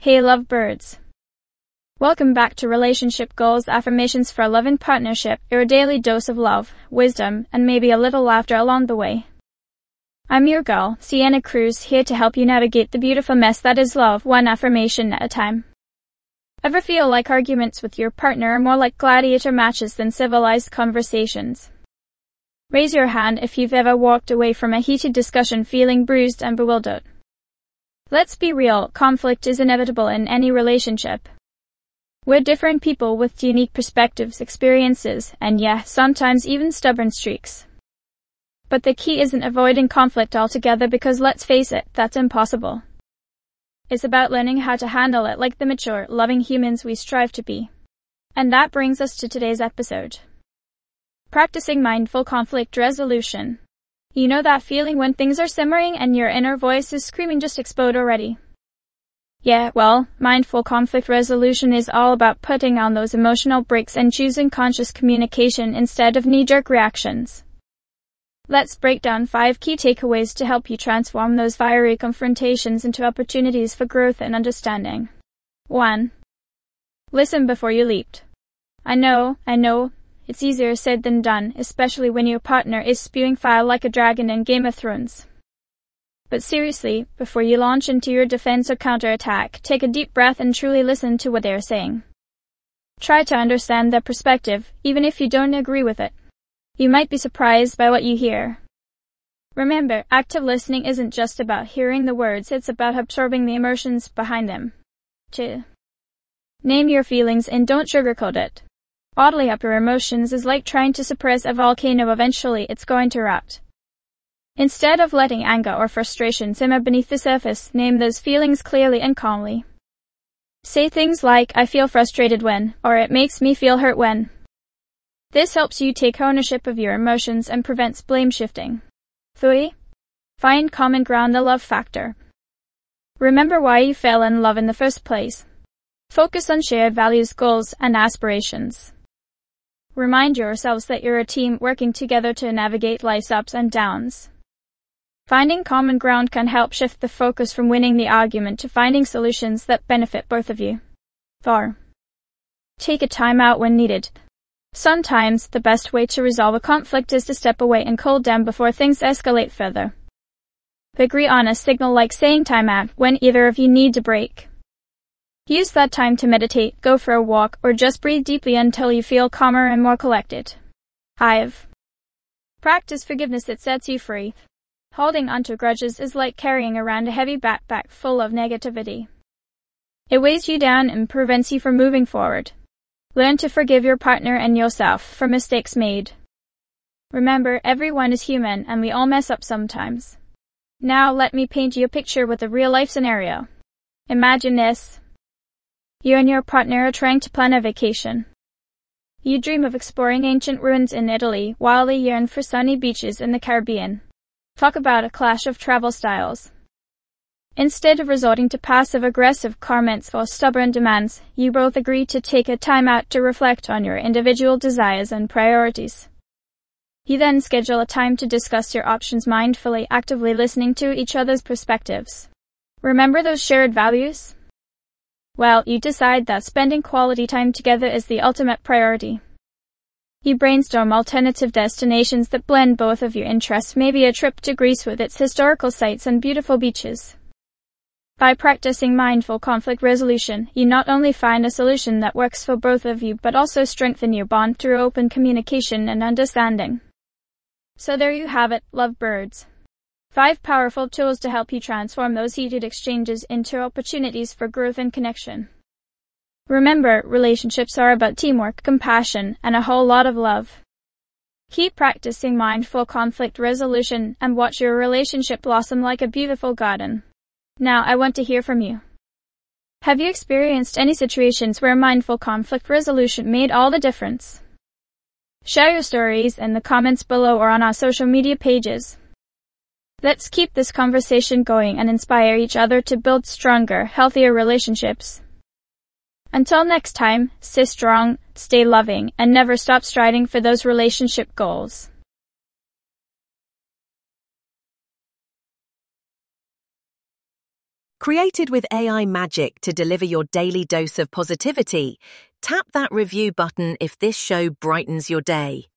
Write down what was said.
Hey lovebirds. Welcome back to Relationship Goals Affirmations for a Loving Partnership, your daily dose of love, wisdom, and maybe a little laughter along the way. I'm your girl, Sienna Cruz, here to help you navigate the beautiful mess that is love, one affirmation at a time. Ever feel like arguments with your partner are more like gladiator matches than civilized conversations? Raise your hand if you've ever walked away from a heated discussion feeling bruised and bewildered. Let's be real, conflict is inevitable in any relationship. We're different people with unique perspectives, experiences, and sometimes even stubborn streaks. But the key isn't avoiding conflict altogether because let's face it, that's impossible. It's about learning how to handle it like the mature, loving humans we strive to be. And that brings us to today's episode. Practicing mindful conflict resolution. You know that feeling when things are simmering and your inner voice is screaming just explode already? Mindful conflict resolution is all about putting on those emotional brakes and choosing conscious communication instead of knee-jerk reactions. Let's break down 5 key takeaways to help you transform those fiery confrontations into opportunities for growth and understanding. 1. Listen before you leap. I know, it's easier said than done, especially when your partner is spewing fire like a dragon in Game of Thrones. But seriously, before you launch into your defense or counterattack, take a deep breath and truly listen to what they're saying. Try to understand their perspective, even if you don't agree with it. You might be surprised by what you hear. Remember, active listening isn't just about hearing the words, it's about absorbing the emotions behind them. 2. Name your feelings and don't sugarcoat it. Bottling up your emotions is like trying to suppress a volcano. Eventually, it's going to erupt. Instead of letting anger or frustration simmer beneath the surface, name those feelings clearly and calmly. Say things like, I feel frustrated when, or it makes me feel hurt when. This helps you take ownership of your emotions and prevents blame shifting. 3. Find common ground, the love factor. Remember why you fell in love in the first place. Focus on shared values, goals, and aspirations. Remind yourselves that you're a team working together to navigate life's ups and downs. Finding common ground can help shift the focus from winning the argument to finding solutions that benefit both of you. 4. Take a time out when needed. Sometimes, the best way to resolve a conflict is to step away and cool down before things escalate further. Agree on a signal like saying time out when either of you need a break. Use that time to meditate, go for a walk, or just breathe deeply until you feel calmer and more collected. 5. Practice forgiveness that sets you free. Holding onto grudges is like carrying around a heavy backpack full of negativity. It weighs you down and prevents you from moving forward. Learn to forgive your partner and yourself for mistakes made. Remember, everyone is human and we all mess up sometimes. Now let me paint you a picture with a real-life scenario. Imagine this. You and your partner are trying to plan a vacation. You dream of exploring ancient ruins in Italy while they yearn for sunny beaches in the Caribbean. Talk about a clash of travel styles. Instead of resorting to passive-aggressive comments or stubborn demands, you both agree to take a time out to reflect on your individual desires and priorities. You then schedule a time to discuss your options mindfully, actively listening to each other's perspectives. Remember those shared values? You decide that spending quality time together is the ultimate priority. You brainstorm alternative destinations that blend both of your interests, maybe a trip to Greece with its historical sites and beautiful beaches. By practicing mindful conflict resolution, you not only find a solution that works for both of you, but also strengthen your bond through open communication and understanding. So there you have it, lovebirds. 5 powerful tools to help you transform those heated exchanges into opportunities for growth and connection. Remember, relationships are about teamwork, compassion, and a whole lot of love. Keep practicing mindful conflict resolution and watch your relationship blossom like a beautiful garden. Now, I want to hear from you. Have you experienced any situations where mindful conflict resolution made all the difference? Share your stories in the comments below or on our social media pages. Let's keep this conversation going and inspire each other to build stronger, healthier relationships. Until next time, stay strong, stay loving, and never stop striving for those relationship goals. Created with AI magic to deliver your daily dose of positivity, tap that review button if this show brightens your day.